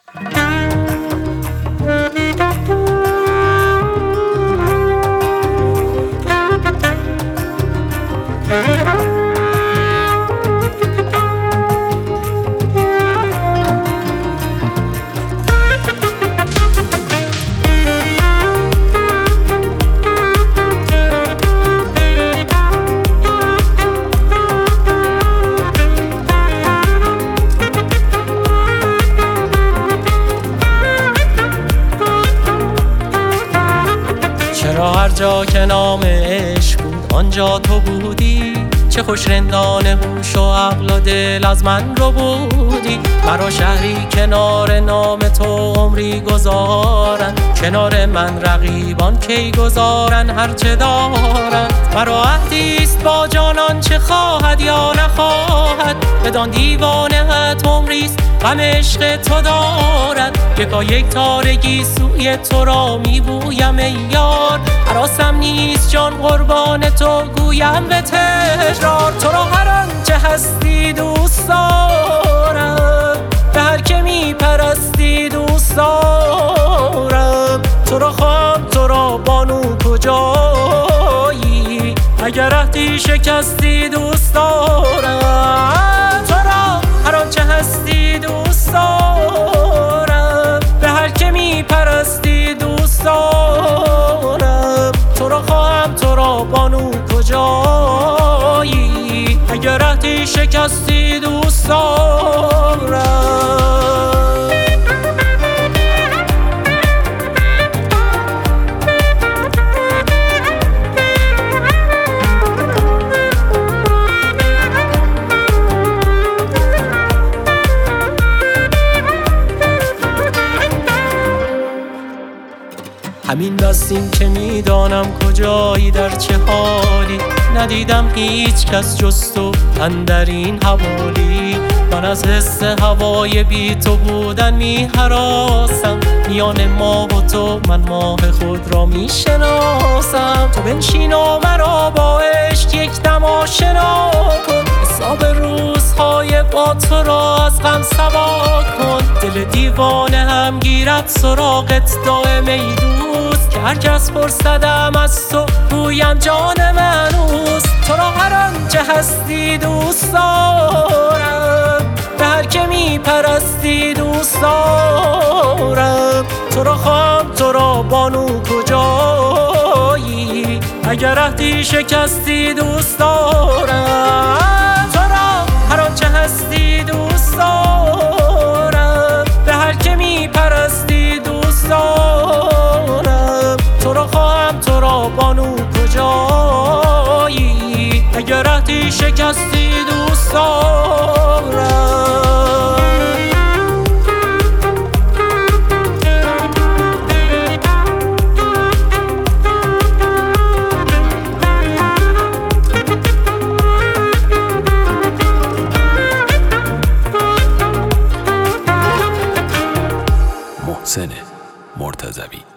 چرا هر جا که نام عشق بود آنجا تو بودی؟ چه خوش رندان هوش و عقل و دل از من رو بودی. مرا شهری کنار نام تو عمری گذارن، کنار من رقیبان کی گذارن هرچه دارن. مرا عهدیست با جانان چه خواهد یا نخواهد، بدان دیوانه‌ات عمریست غم عشق تو دارد. یک تارگی سوی تو را میبویم ای یار، هراسم نیست جان قربان تو گویم به تکرار. تو را هر آنچه هستی دوست دارم، به هر که میپرستی دوست دارم. تو را خواهم تو را بانو کجایی، اگر عهدی شکستی دوست دارم. تو را هر آنچه هستی دوست دارم، به هر که میپرستی دوست دارم. تو را خواهم تو را بانو کجایی، اگر عهدی شکستی دوست دارم. همین بس این که میدانم کجایی در چه حالی، ندیدم هیچ کس جز تو اندر این حوالی. من از حس هوای بی تو بودن می هراسم، میان ماه و تو من ماه خود را می شناسم. تو بنشین و مرا با عشق یک دم آشنا کن، حساب روزهای با تو را از غم سوا کن. دل دیوانه هم گیرد سراغت دائم ای دوست، که هرکس پرسدم از تو گویم جان من اوست. تو را هر آنچه هستی دوست دارم، به هر که میپرستی دوست دارم. تو را خواهم تو را بانو کجایی، اگر عهدی شکستی دوست دارم. تو را هر آنچه هستی دوست دارم، به هر که میپرستی دوست دارم. تو را خواهم تو را بانو کجایی، اگر عهدی شکستی دوست دارم. محسن مرتضوی